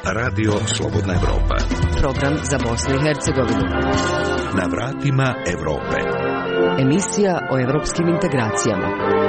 Radio Slobodna Evropa. Program za Bosnu i Hercegovinu. Na vratima Evrope. Emisija o evropskim integracijama.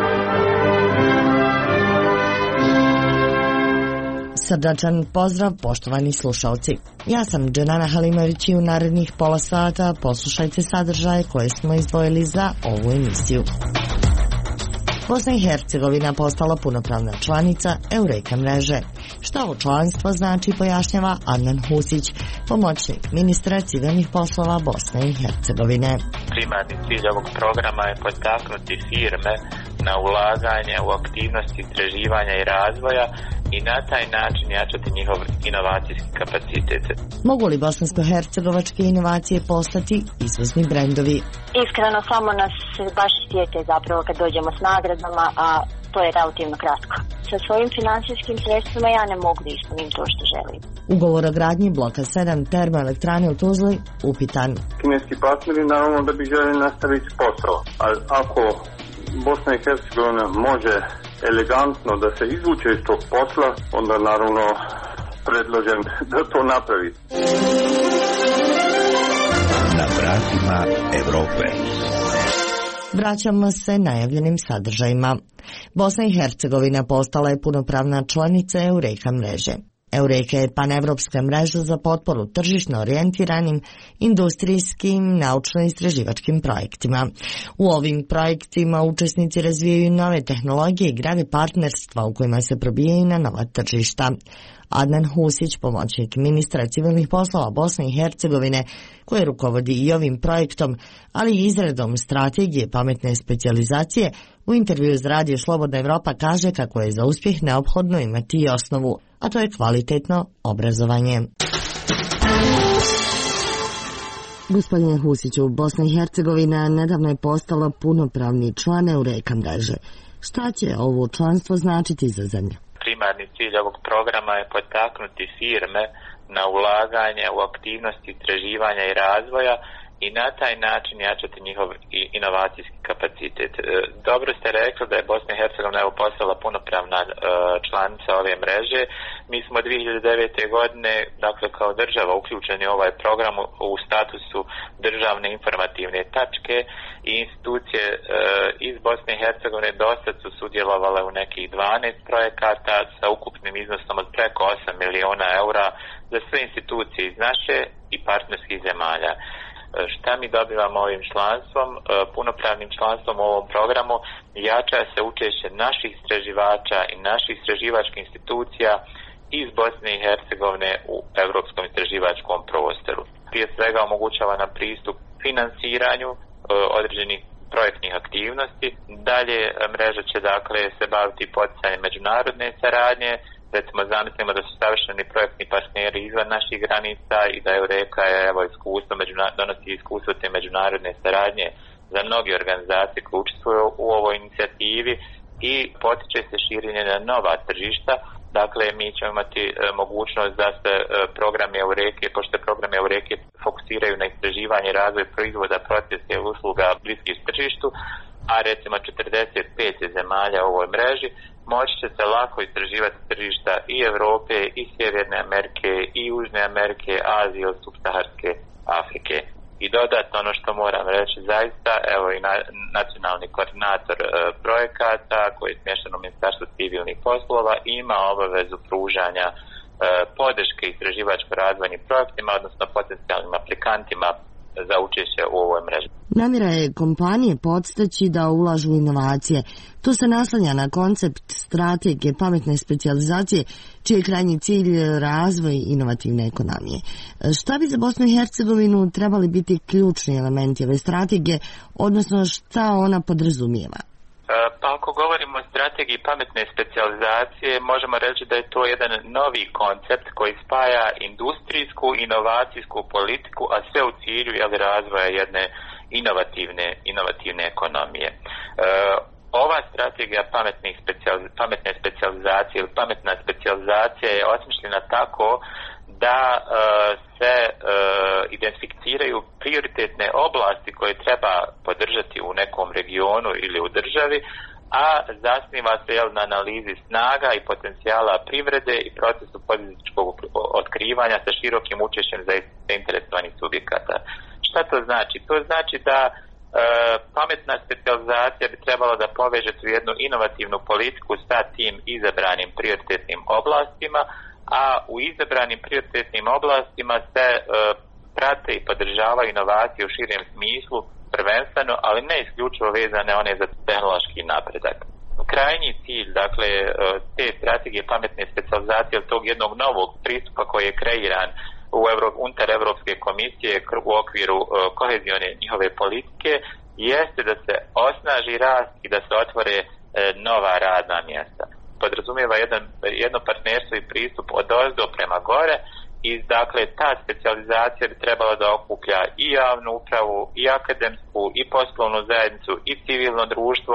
Srdačan pozdrav, poštovani slušalci. Ja sam Dženana Halimović i u narednih pola sata poslušajte sadržaje koje smo izdvojili za ovu emisiju. Bosna i Hercegovina postala punopravna članica Eureka mreže. Šta ovo članstvo znači pojašnjava Adnan Husić, pomoćnik ministra civilnih poslova Bosne i Hercegovine. Primarni cilj ovog programa je potaknuti firme na ulaganje u aktivnosti istraživanja i razvoja i na taj način jačati njihov inovacijski kapacitet. Mogu li bosansko-hercegovačke inovacije postati izvozni brendovi? Iskreno, samo nas baš sjete zapravo kad dođemo s nagradama, a to je relativno kratko. Sa svojim financijskim sredstvima ja ne mogu da ispunim to što želim. Ugovor o gradnji bloka 7 termoelektrane u Tuzli upitan. Kineski partneri naravno da bi želi nastaviti posao, ali ako Bosna i Hercegovina može elegantno da se izvuče iz tog posla, onda naravno predlažem da to napravi. Na vratima Evrope. Vraćamo se najavljenim sadržajima. Bosna i Hercegovina postala je punopravna članica Eureka mreže. Eureka je panevropska mreža za potporu tržišno orijentiranim industrijskim naučno-istraživačkim projektima. U ovim projektima učesnici razvijaju nove tehnologije i grade partnerstva u kojima se probijaju na nova tržišta. Adnan Husić, pomoćnik ministra civilnih poslova Bosne i Hercegovine, koji rukovodi i ovim projektom, ali i izradom strategije pametne specijalizacije, u intervju za Radio Slobodna Evropa kaže kako je za uspjeh neophodno imati i osnovu, a to je kvalitetno obrazovanje. Gospodine Husiću, Bosna i Hercegovina nedavno je postala punopravni član Eureka mreže. Šta će ovo članstvo značiti za zemlju? Primarni cilj ovog programa je potaknuti firme na ulaganje u aktivnosti istraživanja i razvoja i na taj način jačati njihov inovacijski kapacitet. Dobro ste rekli da je Bosna i Hercegovina postala punopravna članica ove mreže. Mi smo 2009. godine, dakle kao država, uključeni u ovaj program u statusu državne informativne tačke i institucije iz Bosne i Hercegovine dosad su sudjelovale u nekih 12 projekata sa ukupnim iznosom od preko 8 miliona eura za sve institucije iz naše i partnerskih zemalja. Šta mi dobivamo ovim članstvom? Punopravnim članstvom u ovom programu jača se učešće naših istraživača i naših istraživačkih institucija iz Bosne i Hercegovine u europskom istraživačkom prostoru. Prije svega omogućava nam pristup finansiranju određenih projektnih aktivnosti. Dalje mreža će dakle se baviti poticanjem međunarodne saradnje. Recimo, zamislimo da su savršeni projektni partneri izvan naših granica i da Eureka je donosi iskustvo te međunarodne saradnje za mnoge organizacije koje učestvuju u ovoj inicijativi i potiče se širenje na nova tržišta. Dakle, mi ćemo imati mogućnost da se programi Eureke, pošto programi Eureke fokusiraju na istraživanje i razvoj proizvoda, procesa i usluga bliskih tržištu, a recimo 45 zemalja u ovoj mreži, moći će se lako istraživati tržišta i Europe, i Sjeverne Amerike, i Južne Amerike, Azije, od subsaharske Afrike. I dodatno ono što moram reći zaista, evo i nacionalni koordinator projekata koji je smješten u Ministarstvu civilnih poslova ima obavezu pružanja podrške istraživačko-razvojnim projektima, odnosno potencijalnim aplikantima za učešće u ovoj mreži. Namjera je kompanije podstaći da ulažu u inovacije. To se naslanja na koncept strategije pametne specijalizacije, čiji je krajnji cilj razvoj inovativne ekonomije. Šta bi za Bosnu i Hercegovinu trebali biti ključni elementi ove strategije, odnosno šta ona podrazumijeva? Pa ako govorimo o strategiji pametne specijalizacije, možemo reći da je to jedan novi koncept koji spaja industrijsku, inovacijsku politiku, a sve u cilju razvoja jedne inovativne ekonomije. Ova strategija pametne specijalizacije ili pametna specijalizacija je osmišljena tako da se identificiraju prioritetne oblasti koje treba podržati u nekom regionu ili u državi, a zasniva se na analizi snaga i potencijala privrede i procesu poduzetničkog otkrivanja sa širokim učešćem zainteresovanih subjekata. Šta to znači? To znači da pametna specijalizacija bi trebala da poveže tu jednu inovativnu politiku sa tim izabranim prioritetnim oblastima, a u izabranim prioritetnim oblastima se prate i podržavaju inovacije u širem smislu, prvenstveno, ali ne isključivo vezane one za tehnološki napredak. Krajnji cilj, dakle, te strategije pametne specijalizacije od tog jednog novog pristupa koji je kreiran unutar Evropske komisije u okviru kohezione njihove politike, jeste da se osnaži rast i da se otvore nova radna mjesta. Podrazumijeva jedno partnerstvo i pristup od ozdo prema gore i dakle ta specijalizacija bi trebala da okuplja i javnu upravu, i akademsku, i poslovnu zajednicu, i civilno društvo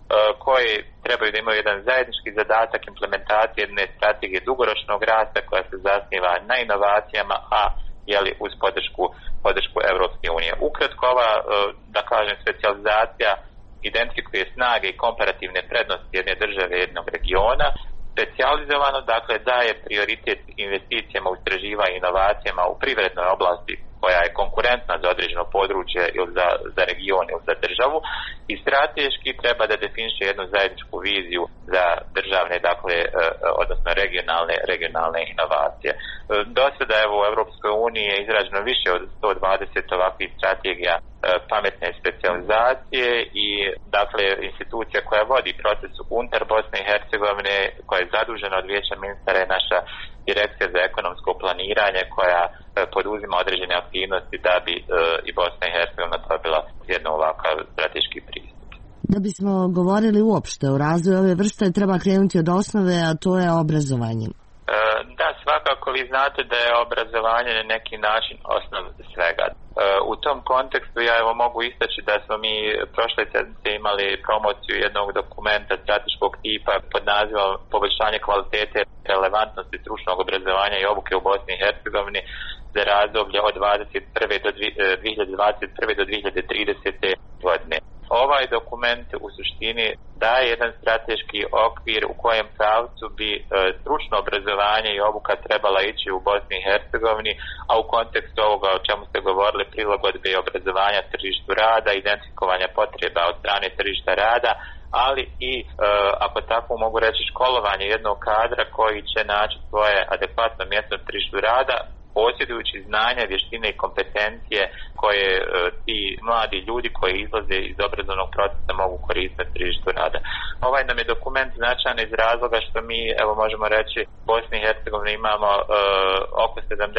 koje trebaju da imaju jedan zajednički zadatak implementacije jedne strategije dugoročnog rasta koja se zasniva na inovacijama, a uz podršku Evropske unije. Ukratko, ova, da kažem, specijalizacija identifikuje snage i komparativne prednosti jedne države, jednog regiona, specijalizovano, dakle, daje prioritet investicijama u istraživanje i inovacijama u privrednoj oblasti koja je konkurentna za određeno područje ili za region ili za državu i strateški treba da definiše jednu zajedničku viziju za državne, dakle, odnosno regionalne inovacije. Do sada u Europskoj uniji je izrađeno više od 120 ovakvih strategija pametne specijalizacije i dakle institucija koja vodi proces unutar Bosne i Hercegovine, koja je zadužena od Vijeća ministara, je naša Direkcija za ekonomsko planiranje koja poduzima određene aktivnosti da bi i Bosna i Hercegovina dobila jedno ovakav strateški pristup. Da bismo govorili uopšte o razvoju ove vrste, treba krenuti od osnove, a to je obrazovanje. Da, svakako vi znate da je obrazovanje na neki način osnov svega. U tom kontekstu ja mogu istaći da smo mi prošle sedmice imali promociju jednog dokumenta strateškog tipa pod nazivom Poboljšanje kvalitete relevantnosti stručnog obrazovanja i obuke u Bosni i Hercegovini za razdoblje od 2021. do 2030. godine. Ovaj dokument u suštini daje jedan strateški okvir u kojem pravcu bi stručno obrazovanje i obuka trebala ići u Bosni i Hercegovini, a u kontekstu ovoga o čemu ste govorili, prilagodbe obrazovanja tržištu rada, identifikovanja potreba od strane tržišta rada, ali i, ako tako mogu reći, školovanje jednog kadra koji će naći svoje adekvatno mjesto na tržištu rada, posjedujući znanja, vještine i kompetencije koje ti mladi ljudi koji izlaze iz obrazovnog procesa mogu koristiti na tržištu rada. Ovaj nam je dokument značajan iz razloga što mi, evo možemo reći, u Bosni i Hercegovini imamo oko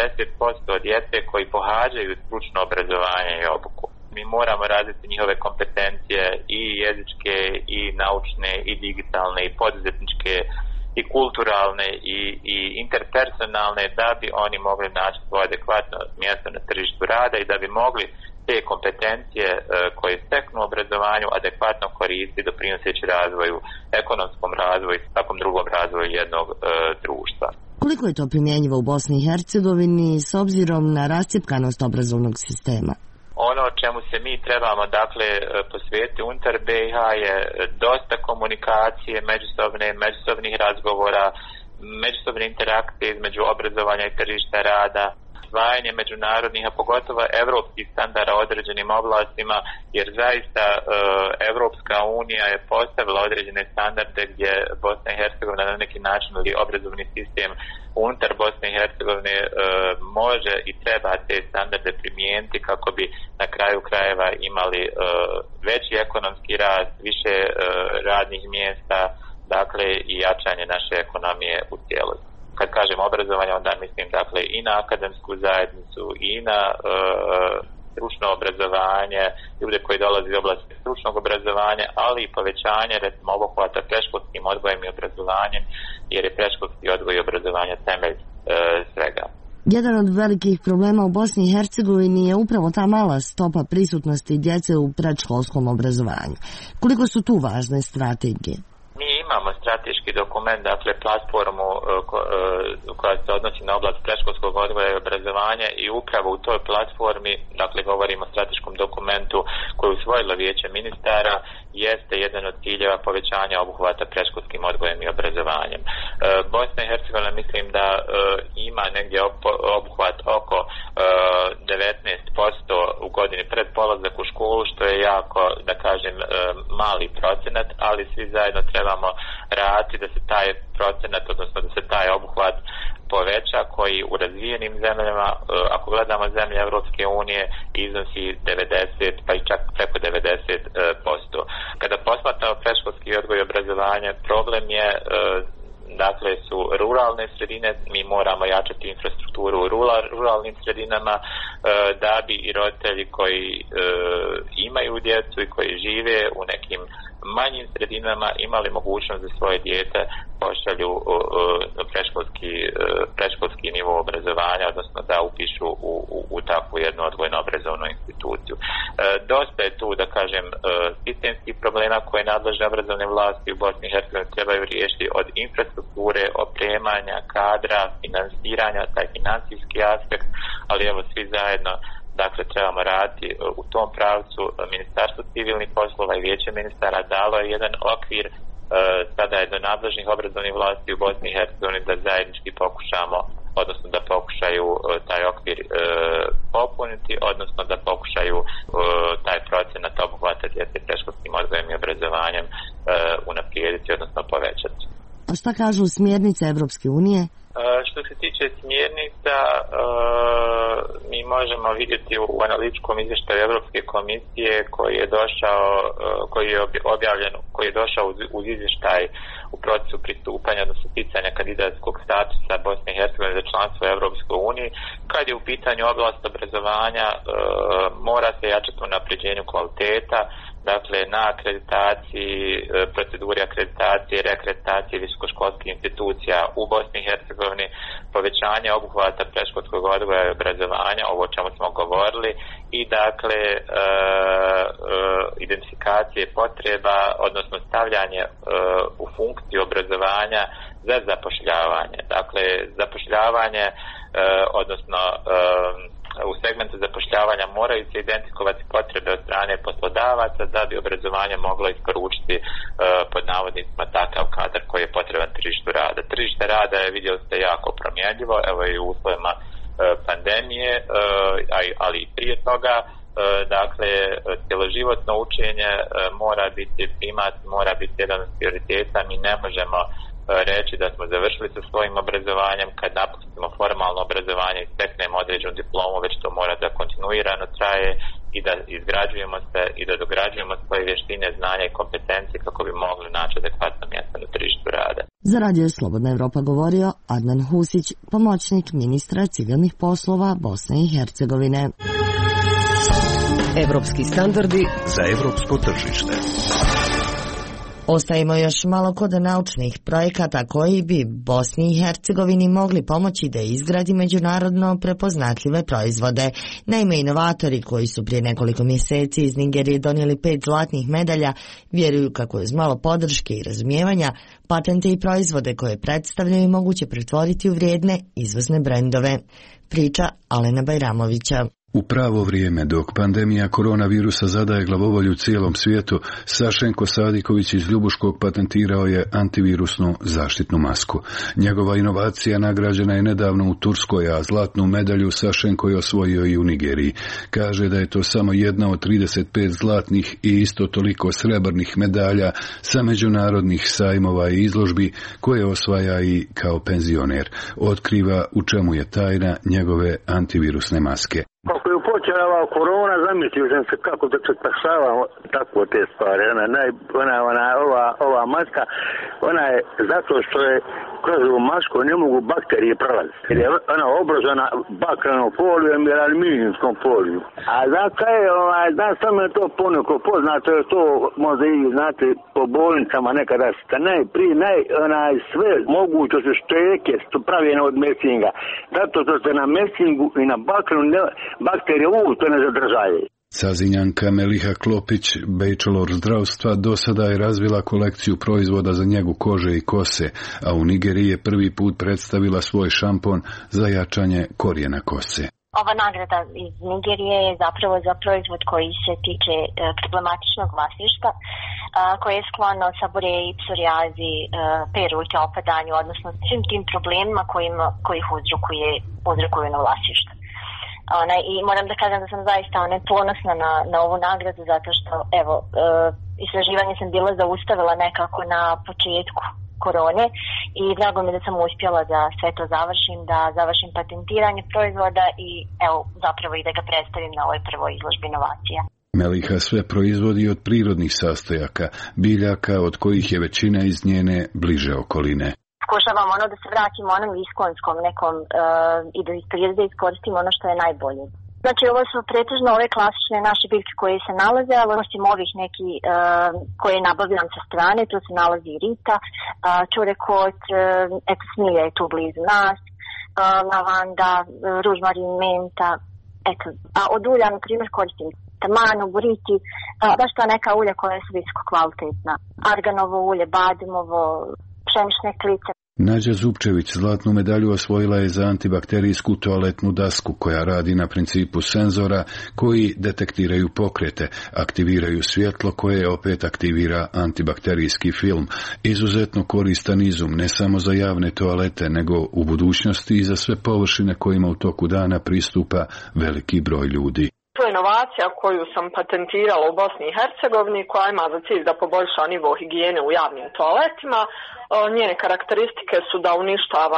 70% djece koji pohađaju stručno obrazovanje i obuku. Mi moramo razviti njihove kompetencije i jezičke, i naučne, i digitalne, i poduzetničke, i kulturalne i interpersonalne, da bi oni mogli naći svoje adekvatno mjesto na tržištu rada i da bi mogli te kompetencije koje steknu u obrazovanju adekvatno koristiti doprinoseći razvoju, ekonomskom razvoju i svakom drugom razvoju jednog društva. Koliko je to primjenjivo u Bosni i Hercegovini s obzirom na rascjepkanost obrazovnog sistema? Ono čemu se mi trebamo, dakle, posvetiti unutar BiH je dosta komunikacije, međusobnih razgovora, međusobne interakcije između obrazovanja i tržišta rada, usvajanje međunarodnih, a pogotovo evropskih standarda u određenim oblastima, jer zaista Evropska unija je postavila određene standarde gdje Bosna i Hercegovina na neki način ili obrazovni sistem unutar Bosne i Hercegovine može i treba te standarde primijeniti kako bi na kraju krajeva imali veći ekonomski rast, više radnih mjesta, dakle i jačanje naše ekonomije u cijelosti. Kad kažem obrazovanje, onda mislim dakle i na akademsku zajednicu i na stručno obrazovanje, ljude koji dolaze iz oblasti stručnog obrazovanja, ali i povećanje recimo obuhvata predškolskim odgojem i obrazovanjem, jer je predškolski odgoj i obrazovanje temelj svega. Jedan od velikih problema u Bosni i Hercegovini je upravo ta mala stopa prisutnosti djece u predškolskom obrazovanju. Koliko su tu važne strategije? Mi imamo strateški dokument, dakle platformu koja se odnosi na oblast predškolskog odgoja i obrazovanja i upravo u toj platformi, dakle govorimo o strateškom dokumentu koji je usvojilo Vijeće ministara, jeste jedan od ciljeva povećanja obuhvata predškolskim odgojem i obrazovanjem. Bosna i Hercegovina mislim da ima negdje obuhvat oko 19% u godini pred polazak u školu, što je jako, da kažem, mali procenat, ali svi zajedno trebamo raditi da se taj procenat, odnosno da se taj obuhvat poveća, koji u razvijenim zemljama, ako gledamo zemlje Europske unije, iznosi 90 pa i čak preko 90%. Kada posmatramo predškolski odgoj i obrazovanje, problem je dakle su ruralne sredine, mi moramo jačati infrastrukturu u ruralnim sredinama da bi i roditelji koji imaju djecu i koji žive u nekim manjim sredinama imali mogućnost da svoje dijete pošalju predškolski nivo obrazovanja, odnosno da upišu u takvu jednu odgojno-obrazovnu instituciju. Dosta je tu, da kažem, sistemskih problema koje nadležne obrazovne vlasti u Bosni i Hercegovini trebaju riješiti, od infrastrukture, opremanja, kadra, finansiranja, taj financijski aspekt, ali evo svi zajedno dakle trebamo raditi u tom pravcu. Ministarstvo civilnih poslova i Vijeće ministara dalo je jedan okvir, sada je do nadležnih obrazovnih vlasti u Bosni i Hercegovini da zajednički pokušamo, odnosno da pokušaju taj okvir popuniti, odnosno da pokušaju taj procenat obuhvata djece predškolskim odgojem i obrazovanjem unaprijediti, odnosno povećati. A šta kažu smjernice Evropske unije? Što se tiče smjernica, mi možemo vidjeti u analitičkom izvještaju Europske komisije koji je objavljen, koji je došao uz izvještaj u procesu pristupanja, odnosno sticanja kandidatskog statusa Bosne i Hercegovine za članstvo u Europskoj uniji. Kad je u pitanju oblast obrazovanja, mora se jačati u unapređenju kvaliteta, dakle na akreditaciji, proceduri akreditacije i reakreditacije visokoškolskih institucija u Bosni i Hercegovini, povećanje obuhvata predškolskog odgoja i obrazovanja, ovo o čemu smo govorili, i dakle identifikacije potreba, odnosno stavljanje u funkciju obrazovanja za zapošljavanje. Dakle, zapošljavanje, odnosno u segmentu zapošljavanja moraju se identifikovati potrebe od strane poslodavaca da bi obrazovanje moglo isporučiti pod navodnicima takav kadar koji je potreban tržištu rada. Tržište rada je, vidjeli ste, jako promjenljivo, evo i u uslovima pandemije, ali i prije toga. Dakle, cjeloživotno učenje mora biti primat, mora biti jedan od prioriteta. Mi ne možemo reći da smo završili sa svojim obrazovanjem kad napustimo formalno obrazovanje i steknemo određenu diplomu, već to mora da kontinuirano traje i da izgrađujemo se i da dograđujemo svoje vještine, znanja i kompetencije kako bi mogli naći adekvatno mjesto na tržištu rada. Za Radio Slobodna Evropa govorio Adnan Husić, pomoćnik ministra civilnih poslova Bosne i Hercegovine. Evropski standardi za evropsko tržište. Ostajemo još malo kod naučnih projekata koji bi Bosni i Hercegovini mogli pomoći da izgradi međunarodno prepoznatljive proizvode. Naime, inovatori koji su prije nekoliko mjeseci iz Nigerije donijeli 5 zlatnih medalja vjeruju kako je uz malo podrške i razumijevanja patente i proizvode koje predstavljaju moguće pretvoriti u vrijedne izvozne brendove. Priča Alena Bajramovića. U pravo vrijeme, dok pandemija koronavirusa zadaje glavobolju cijelom svijetu, Sašenko Sadiković iz Ljubuškog patentirao je antivirusnu zaštitnu masku. Njegova inovacija nagrađena je nedavno u Turskoj, a zlatnu medalju Sašenko je osvojio i u Nigeriji. Kaže da je to samo jedna od 35 zlatnih i isto toliko srebrnih medalja sa međunarodnih sajmova i izložbi koje osvaja i kao penzioner. Otkriva u čemu je tajna njegove antivirusne maske. Kako je počela ova korona, zamislio sam se kako da se spašavamo tako te stvari. Ova maska, ona je zato što je kroz ovu masku ne mogu bakterije prolaziti. Jer je ona obrožena bakrenom folijom ili aluminijskom folijom. A znam samo je to poneko poznato, je to možda i znate po bolnicama nekada sve moguće šteke su pravljene od mesinga. Zato što se na mesingu i na bakrenu bakterije to ne zadržaju. Cazinjanka Meliha Klopić, bejčelor zdravstva, do sada je razvila kolekciju proizvoda za njegu kože i kose, a u Nigeriji je prvi put predstavila svoj šampon za jačanje korijena kose. Ova nagrada iz Nigerije je zapravo za proizvod koji se tiče problematičnog vlasništva, koje je sklono saboreji, psorijazi, peruti, opadanju, odnosno svim tim problemima koji ih uzrokuju na vlasništvo. I moram da kažem da sam zaista ponosna na ovu nagradu, zato što istraživanje sam bila zaustavila nekako na početku korone i drago mi da sam uspjela da sve to završim patentiranje proizvoda i zapravo i da ga predstavim na ovoj prvoj izložbi inovacija. Meliha sve proizvodi od prirodnih sastojaka, biljaka od kojih je većina iz njene bliže okoline. Pokušavam da se vratimo onom iskonskom nekom i da iz prirode iskoristimo ono što je najbolje. Znači, ovo su pretežno ove klasične naše biljke koje se nalaze, ali osim ovih neki koje nabavljam sa strane, tu se nalazi rita, čurekot, smilja je tu blizu nas, lavanda, ružmarin, menta, A od ulja, na primjer, koristim tamanu, buriti, baš ta neka ulja koja su visoko kvalitetna. Arganovo ulje, badimovo, pšenične klice. Nađa Zupčević zlatnu medalju osvojila je za antibakterijsku toaletnu dasku koja radi na principu senzora koji detektiraju pokrete, aktiviraju svjetlo koje opet aktivira antibakterijski film. Izuzetno koristan izum ne samo za javne toalete, nego u budućnosti i za sve površine kojima u toku dana pristupa veliki broj ljudi. To je inovacija koju sam patentirala u Bosni i Hercegovini, koja ima za cilj da poboljša nivo higijene u javnim toaletima. Njene karakteristike su da uništava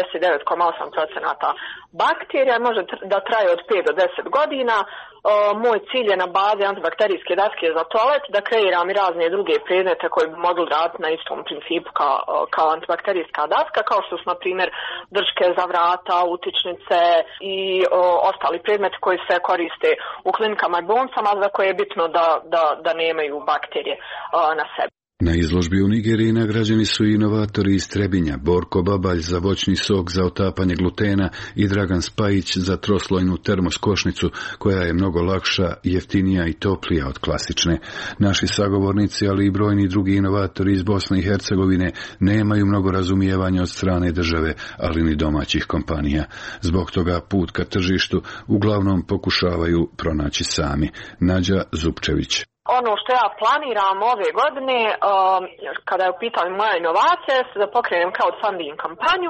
99,8% bakterija, može da traje od 5 do 10 godina. Moj cilj je na bazi antibakterijske daske za toalet da kreiram i razne druge predmete koji bi mogli raditi na istom principu kao antibakterijska daska, kao što su, na primjer, drške za vrata, utičnice i ostali predmeti koji se koriste u klinikama i bolnicama, za koje je bitno da nemaju bakterije na sebi. Na izložbi u Nigeriji nagrađeni su i inovatori iz Trebinja, Borko Babalj za voćni sok za otapanje glutena i Dragan Spajić za troslojnu termoskošnicu koja je mnogo lakša, jeftinija i toplija od klasične. Naši sagovornici, ali i brojni drugi inovatori iz Bosne i Hercegovine nemaju mnogo razumijevanja od strane države, ali ni domaćih kompanija. Zbog toga put ka tržištu uglavnom pokušavaju pronaći sami. Nađa Zupčević. Ono što ja planiram ove godine, kada je u pitanju moja inovacija, je da pokrenem crowdfunding kampanju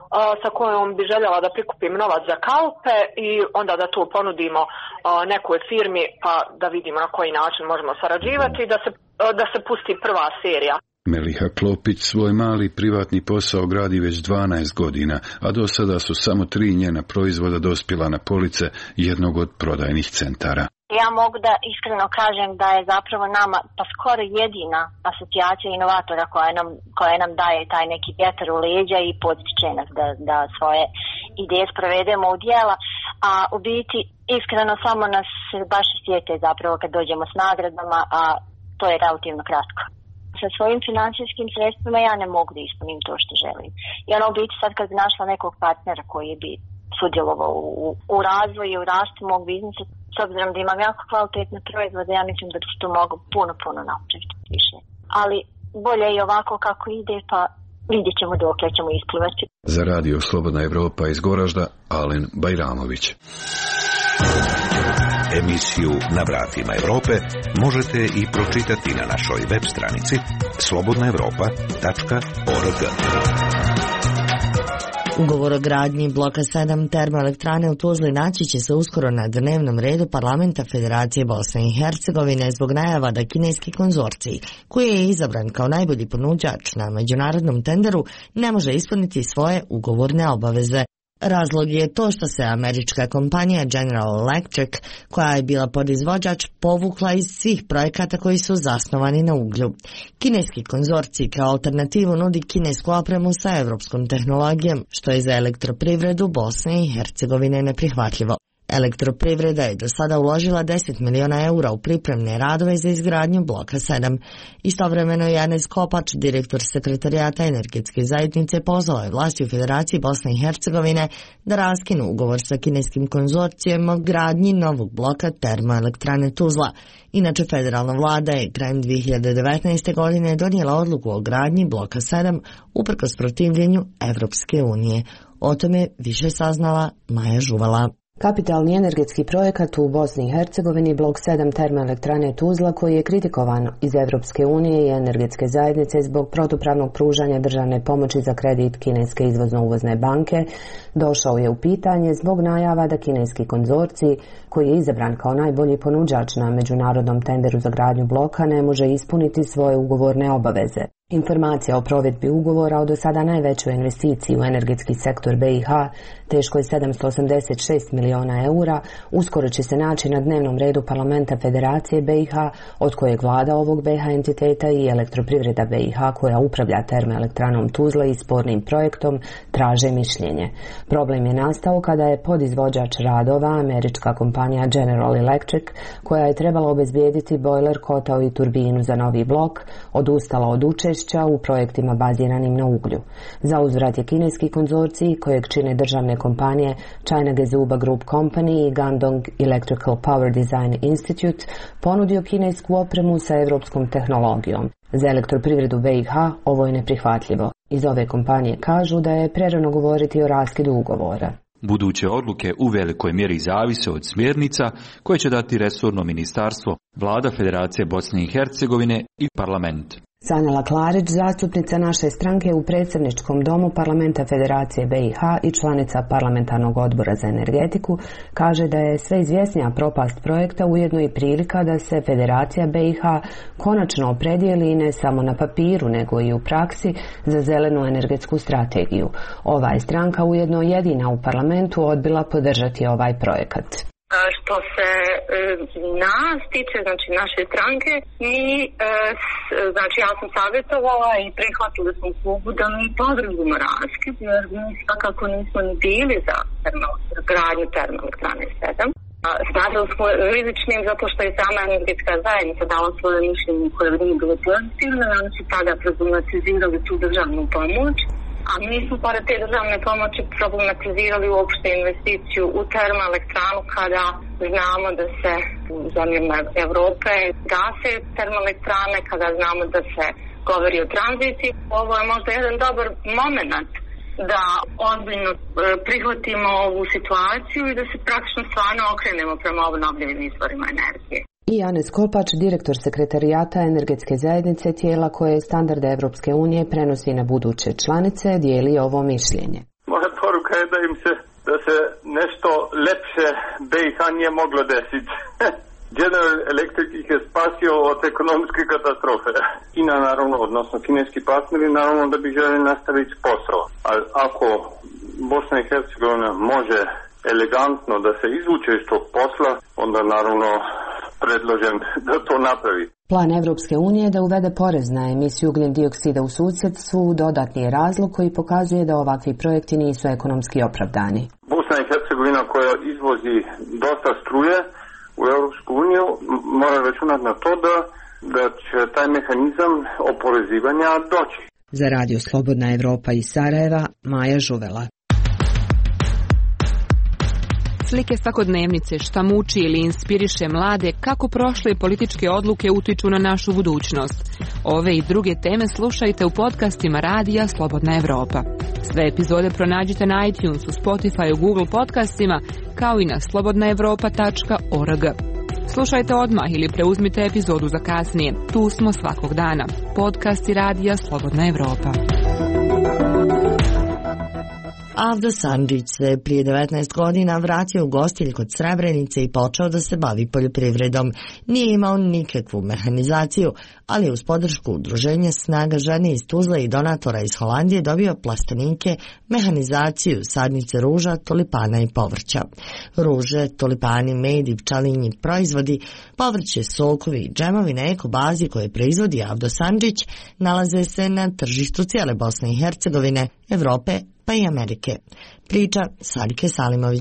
sa kojom bi željela da prikupim novac za kaupe i onda da to ponudimo nekoj firmi pa da vidimo na koji način možemo sarađivati i da se pusti prva serija. Meliha Klopić svoj mali privatni posao gradi već 12 godina, a do sada su samo 3 njena proizvoda dospjela na police jednog od prodajnih centara. Ja mogu da iskreno kažem da je zapravo nama pa skoro jedina asocijacija inovatora koja nam daje taj neki vjetar u leđa i potiče nas da svoje ideje sprovedemo u djela, a u biti iskreno samo nas baš sjete zapravo kad dođemo s nagradama, a to je relativno kratko. Sa svojim financijskim sredstvima ja ne mogu da ispunim to što želim. I u biti sad kad bi našla nekog partnera koji bi sudjelovao u razvoju i u rastu mog biznisa, s obzirom da imam jako kvalitetne proizvode, ja mislim da bi se to moglo puno napraviti više. Ali bolje i ovako kako ide, pa vidjet ćemo dok ćemo isplivati. Za radio Slobodna Evropa iz Goražda, Alen Bajramović. Emisiju Na vratima Evrope možete i pročitati na našoj web stranici slobodnaevropa.org. Ugovor o gradnji bloka 7 termoelektrane u Tuzli naći će se uskoro na dnevnom redu Parlamenta Federacije Bosne i Hercegovine zbog najava da kineski konzorcij, koji je izabran kao najbolji ponuđač na međunarodnom tenderu, ne može ispuniti svoje ugovorne obaveze. Razlog je to što se američka kompanija General Electric, koja je bila podizvođač, povukla iz svih projekata koji su zasnovani na uglju. Kineski konzorcij kao alternativu nudi kinesku opremu sa evropskom tehnologijom, što je za elektroprivredu Bosne i Hercegovine neprihvatljivo. Elektroprivreda je do sada uložila 10 miliona eura u pripremne radove za izgradnju bloka 7. Istovremeno je Janez Kopač, direktor Sekretarijata energetske zajednice, pozvao je vlasti u Federaciji Bosne i Hercegovine da raskinu ugovor sa kineskim konzorcijem o gradnji novog bloka termoelektrane Tuzla. Inače, federalna vlada je krajem 2019. godine donijela odluku o gradnji bloka 7 uprkos protivljenju Evropske unije. O tome više saznala Maja Žuvala. Kapitalni energetski projekat u Bosni i Hercegovini, blok 7 termoelektrane Tuzla, koji je kritikovan iz Evropske unije i energetske zajednice zbog protupravnog pružanja državne pomoći za kredit kineske izvozno-uvozne banke, došao je u pitanje zbog najava da kineski konzorcij, koji je izabran kao najbolji ponuđač na međunarodnom tenderu za gradnju bloka, ne može ispuniti svoje ugovorne obaveze. Informacija o provedbi ugovora o do sada najvećoj investiciji u energetski sektor BiH, teško je 786 miliona eura, uskoro će se naći na dnevnom redu Parlamenta Federacije BiH, od kojeg vlada ovog BiH entiteta i Elektroprivreda BiH, koja upravlja termoelektranom Tuzla i spornim projektom, traže mišljenje. Problem je nastao kada je podizvođač radova, američka kompanija General Electric, koja je trebala obezbijediti bojler, kotao i turbinu za novi blok, odustala od učešća u projektima baziranim na uglju. Za uzvrat je kineski konzorcij, kojeg čine državne kompanije China Gezhouba Group Company i Guangdong Electrical Power Design Institute, ponudio kinesku opremu sa evropskom tehnologijom. Za elektroprivredu BiH ovo je neprihvatljivo. Iz ove kompanije kažu da je prerano govoriti o raskidu ugovora. Buduće odluke u velikoj mjeri zavise od smjernica koje će dati resorno ministarstvo, vlada Federacije Bosne i Hercegovine i parlament. Sanela Klarić, zastupnica naše stranke u predsjedničkom domu Parlamenta Federacije BiH i članica parlamentarnog odbora za energetiku, kaže da je sve izvjesnija propast projekta ujedno i prilika da se Federacija BiH konačno opredijeli ne samo na papiru nego i u praksi za zelenu energetsku strategiju. Ova je stranka ujedno jedina u parlamentu odbila podržati ovaj projekat. Što se nas tiče, znači naše stranke, znači ja sam savjetovala i prihvatili smo klubu da mi podržimo raskid, jer mi svakako nismo ni bili za gradnju termoelektrane 7. Smatrali smo rizičnim zato što je sama energetska zajednica dala svoje mišljenje koje nije bilo pozitivno, oni su tada problematizirali tu državnu pomoć. A mi smo pored te državne pomoći problematizirali uopšte investiciju u termoelektranu kada znamo da se u zemljama Evrope gase termoelektrane, kada znamo da se govori o tranziciji. Ovo je možda jedan dobar moment da ozbiljno prihvatimo ovu situaciju i da se praktično stvarno okrenemo prema obnovljivim izvorima energije. I Janez Kopač, direktor Sekretarijata energetske zajednice, tijela koje standarde Evropske unije prenosi na buduće članice, dijeli ovo mišljenje. Moja poruka je da se nešto lepše BiH nije moglo desiti. General Electric ih je spasio od ekonomske katastrofe. Kina, naravno, odnosno kineski partneri, naravno da bi želi nastaviti posao. Ali ako Bosna i Hercegovina može elegantno da se izvuče iz tog posla, onda naravno predložen da to napravi. Plan Evropske unije je da uvede porez na emisiju ugljen dioksida u susjedstvu dodatni je razlog koji pokazuje da ovakvi projekti nisu ekonomski opravdani. Bosna i Hercegovina koja izvozi dosta struje u Europsku uniju mora računati na to da će taj mehanizam oporezivanja doći. Za Radio Slobodna Evropa iz Sarajeva, Maja Žuvela. Slike svakodnevnice, šta muči ili inspiriše mlade, kako prošle političke odluke utiču na našu budućnost. Ove i druge teme slušajte u podcastima Radija Slobodna Evropa. Sve epizode pronađite na iTunesu, Spotify, Google podcastima, kao i na slobodnaevropa.org. Slušajte odmah ili preuzmite epizodu za kasnije. Tu smo svakog dana. Podcasti Radija Slobodna Evropa. Avdo Sandžić se prije 19 godina vratio u Gostilj kod Srebrenice i počeo da se bavi poljoprivredom. Nije imao nikakvu mehanizaciju, ali uz podršku udruženja Snaga žene iz Tuzle i donatora iz Holandije dobio plastenike, mehanizaciju, sadnice ruža, tulipana i povrća. Ruže, tulipani, med i pčelinji proizvodi, povrće, sokovi i džemovi na eko bazi koje proizvodi Avdo Sandžić nalaze se na tržištu cijele Bosne i Hercegovine, Evrope pa i Amerike. Priča Saljke Salimovića.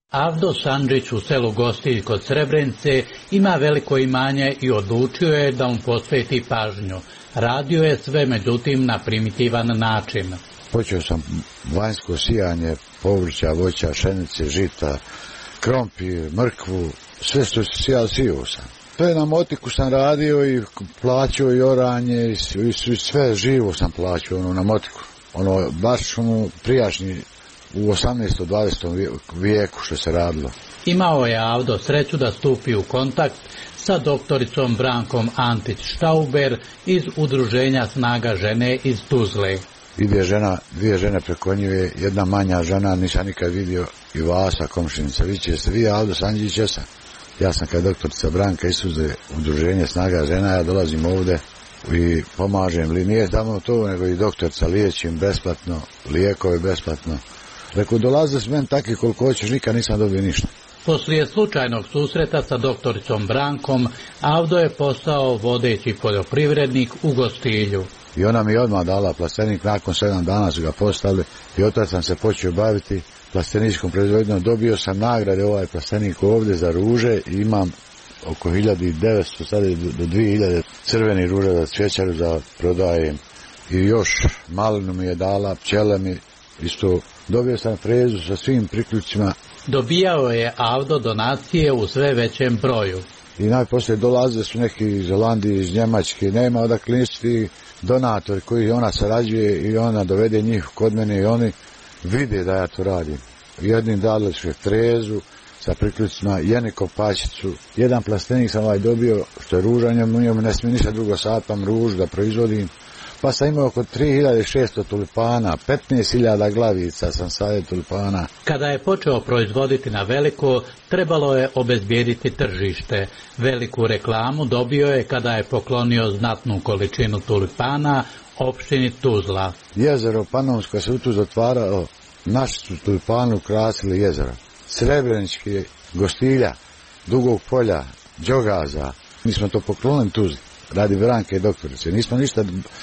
Avdo Sandžić u selu Gostilj kod Srebrenice ima veliko imanje i odlučio je da mu posveti pažnju. Radio je sve, međutim, na primitivan način. Počeo sam vanjsko sijanje povrća, voća, pšenice, žita, krompir, mrkvu, sve što se sijao sam. Sve na motiku sam radio i plaćao i oranje i sve živo sam plaćao na motiku. Baš prijašnji u 18. 20. vijeku što se radilo. Imao je Avdo sreću da stupi u kontakt sa doktoricom Brankom Antić-Štauber iz udruženja Snaga žene iz Tuzle. Ide dvije žene preko nje, jedna manja žena, nisam nikad vidio, i Vasa, komšinica. Viće se vi, Avdo Sandžić, jesam. Ja sam kao doktorica Branka iz Tuzle, udruženje Snaga žena, ja dolazim ovde i pomažem. Nije samo to, nego i doktorica liječim besplatno, lijekove besplatno. Rekao, dolaze s meni takvi koliko hoćeš, nikad nisam dobio ništa. Poslije slučajnog susreta sa doktoricom Brankom, Avdo je postao vodeći poljoprivrednik u Gostilju. I ona mi je odmah dala plastenik, nakon 7 dana su ga postavili i od tada sam se počeo baviti plasteničkom proizvodnjom. Dobio sam nagrade ovaj plastenik ovdje za ruže i imam oko 1900, sada do 2000 crveni ruže za cvjećaru za prodajem. I još malinu mi je dala, pčele mi isto. Dobio sam frezu sa svim priključcima. Dobijao je Avdo donacije u sve većem broju. I najposlije dolaze su neki iz Holandije, iz Njemačke, nema odakle nisu ti donatori koji ona sarađuje i ona dovede njih kod mene i oni vide da ja to radim. Jednim dali su frezu sa priključcima, jednu kopačicu, jedan plastenik sam dobio što je ružanjem, u njemu ne smije ništa drugo, sapam ruž da proizvodim. Pa sam imao oko 3600 tulipana, 15.000 glavica sam sadio tulipana. Kada je počeo proizvoditi na veliko, trebalo je obezbijediti tržište. Veliku reklamu dobio je kada je poklonio znatnu količinu tulipana opštini Tuzla. Jezero Panonsko se u Tuzla otvarao, naši su tulipani ukrasili jezero. Srebrenički, Gostilja, Dugog polja, Đogaza. Mi smo to poklonili Tuzli, radi Branke i doktorice. Nismo ništa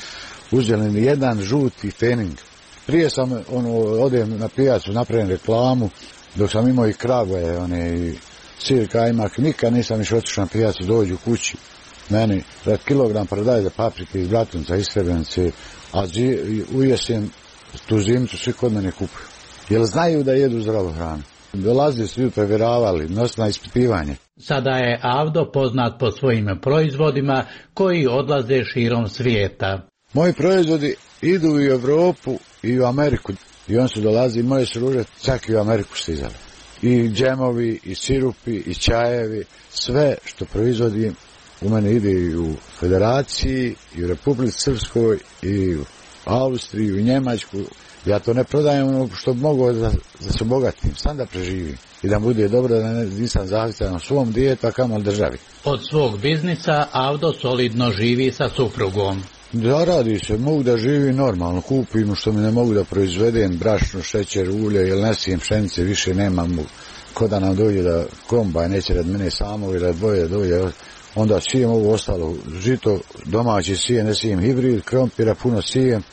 uzeli ni jedan žuti fening. Prije sam odem na pijacu, napravim reklamu, dok sam imao i krave, i sir kajmak, nikad nisam išao otišao na pijacu, dođu kući. Meni kilogram prodaje za paprike iz Bratunca, iz Srebrenice, a ujesen tu zimcu svi kod mene kupuju. Jer znaju da jedu zdravu hranu. Dolazili su ljudi, provjeravali, nosili na ispitivanje. Sada je Avdo poznat po svojim proizvodima koji odlaze širom svijeta. Moji proizvodi idu u Evropu i u Ameriku. I on su dolazi, moje su ruže čak i u Ameriku stizali. I džemovi, i sirupi, i čajevi, sve što proizvodim u mene ide i u Federaciji, i u Republici Srpskoj, i u Austriji, i u Njemačku. Ja to ne prodajem ono što mogu da se obogatim, sam da preživim i da bude dobro, da nisam zavistan na svom dijetu, a kamoli državi. Od svog biznisa Avdo solidno živi sa suprugom. Da, radi se, mogu da živim normalno, kupim što mi ne mogu da proizvedem, brašno, šećer, ulje, jer ne sijem pšenice, više nemam, ko da nam dođe da kombaj, neće rad mene samo ili rad dvoje dođe, onda sijem ovo ostalo, žito domaći sijem, ne sijem hibrid, krompira, puno sijem,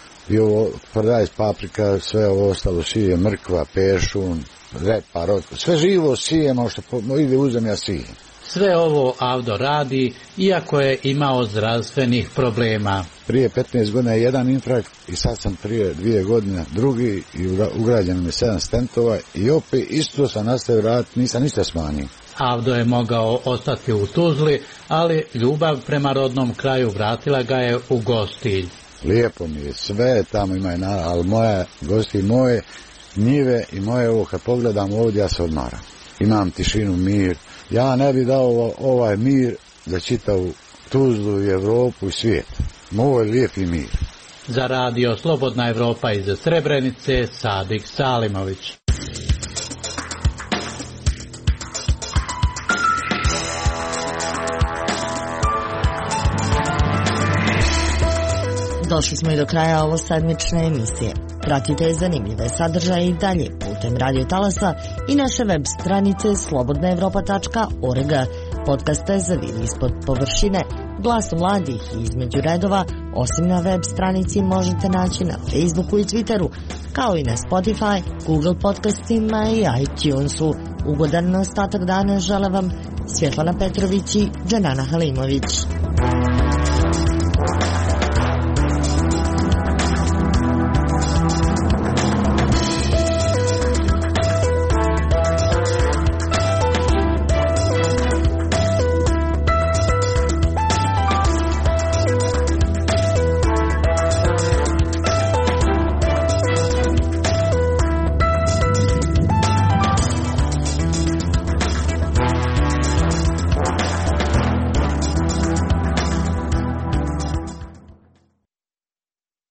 i ovo paradajz, paprika, sve ovo ostalo sijem, mrkva, peršun, repa, rotko, sve živo sijemo što ide u zemlja sijem. Sve ovo Avdo radi, iako je imao zdravstvenih problema. Prije 15 godina je jedan infarkt i sad sam prije 2 godine drugi i ugrađeno mi 7 stentova i opet isto sam nastavio raditi, nisam ništa smanjio. Avdo je mogao ostati u Tuzli, ali ljubav prema rodnom kraju vratila ga je u Gostilj. Lijepo mi je, sve tamo ima ali moje Gostilj, moje njive i moje ovo, kad pogledam ovdje ja se odmaram. Imam tišinu, mir. Ja ne bi dao ovaj mir za čitavu Tuzlu i Evropu i svijet. Ovo je lijepi mir. Za radio Slobodna Evropa iz Srebrenice, Sadik Salimović. Došli smo i do kraja ovo sedmične emisije. Pratite zanimljive sadržaje i dalje putem radio talasa i naše web stranice slobodnaevropa.org. Podcaste za vid ispod površine Glas mladih i Između redova, osim na web stranici, možete naći na Facebooku i Twitteru, kao i na Spotify, Google podcastima i iTunesu. Ugodan ostatak dana žele vam Svjetlana Petrović i Dženana Halimović.